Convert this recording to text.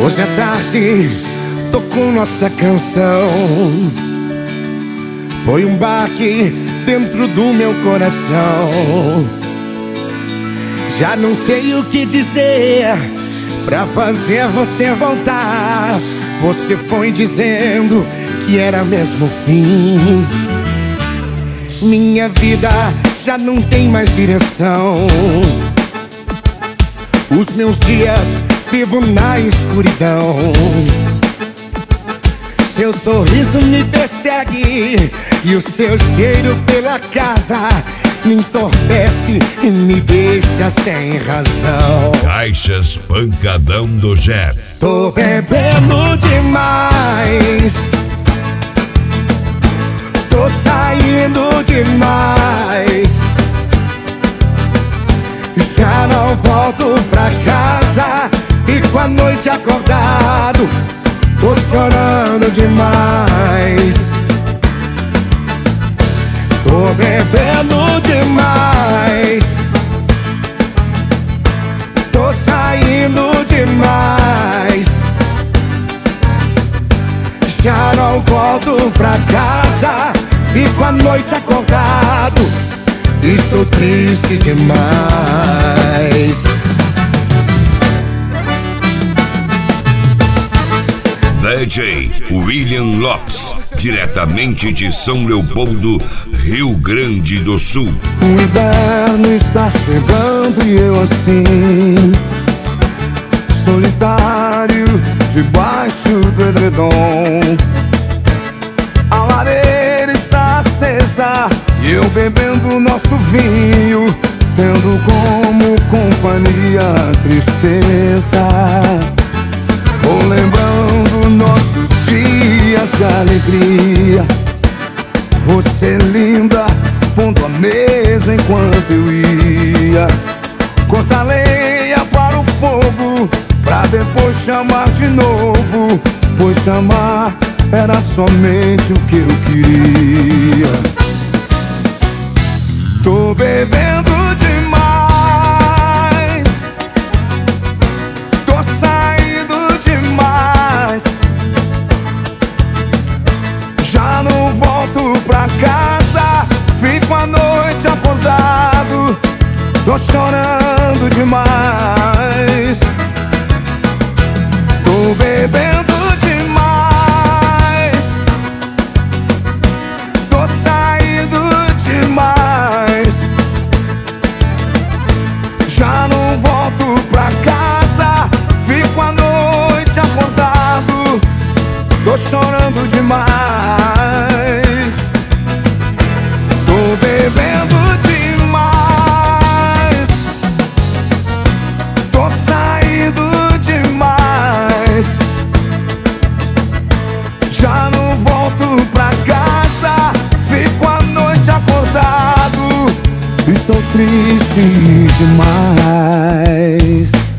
Hoje à tarde tocou nossa canção. Foi um baque dentro do meu coração. Já não sei o que dizer pra fazer você voltar. Você foi dizendo que era mesmo o fim. Minha vida já não tem mais direção. Os meus dias vivo na escuridão. Seu sorriso me persegue e o seu cheiro pela casa me entorpece e me deixa sem razão. Caixas Pancadão do Jeff. Tô bebendo demais, tô saindo demais, já não volto pra casa, fico a noite acordado, tô chorando demais. Tô bebendo demais, tô saindo demais, já não volto pra casa, fico a noite acordado, estou triste demais. DJ William Lopes, diretamente de São Leopoldo, Rio Grande do Sul. O inverno está chegando e eu assim, solitário, debaixo do edredom. A lareira está acesa e eu bebendo nosso vinho, tendo como companhia a tristeza. Vou lembrando nossos dias de alegria, você linda, pondo a mesa enquanto eu ia cortar lenha para o fogo, pra depois chamar de novo, pois chamar era somente o que eu queria. Tô bebendo demais, tô saindo demais, já não volto pra casa, fico a noite acordado, tô chorando demais. Tô bebendo demais, tô saindo demais, já não volto pra casa, fico a noite acordado, tô chorando demais. Tô bebendo demais, tô saindo demais, já não volto pra casa, fico a noite acordado, estou triste demais.